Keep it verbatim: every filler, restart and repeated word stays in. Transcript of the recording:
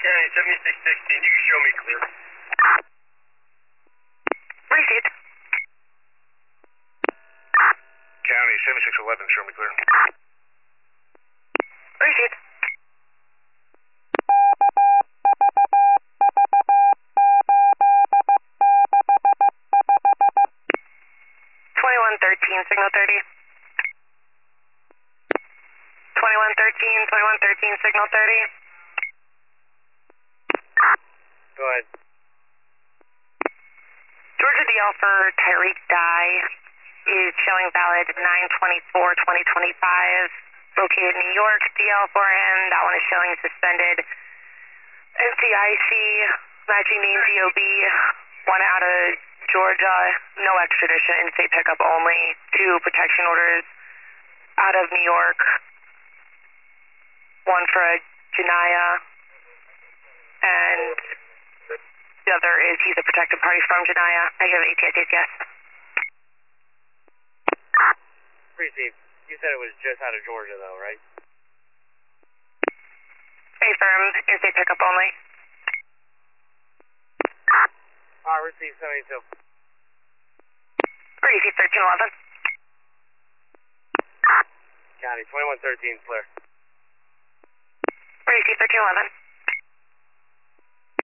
County seventy-six sixteen, you can show me clear. Received. County seventy-six eleven, show me clear. Received. twenty-one thirteen, signal thirty. twenty-one thirteen, twenty-one thirteen, signal thirty. Go ahead. Georgia D L for Tyreek Dye is showing valid nine twenty-four twenty twenty-five. Located in New York, D L for him. That one is showing suspended. N C I C, matching name D O B. One out of Georgia, no extradition, in-state pickup only. Two protection orders out of New York. One for Janaya. And the other is he's a protected party from Janaya. I give A T S yes. Received. You said it was just out of Georgia, though, right? Affirm, in-state pickup only. Alright, received seventy-two. Receive thirteen eleven. County twenty-one thirteen, clear. Receive thirteen eleven.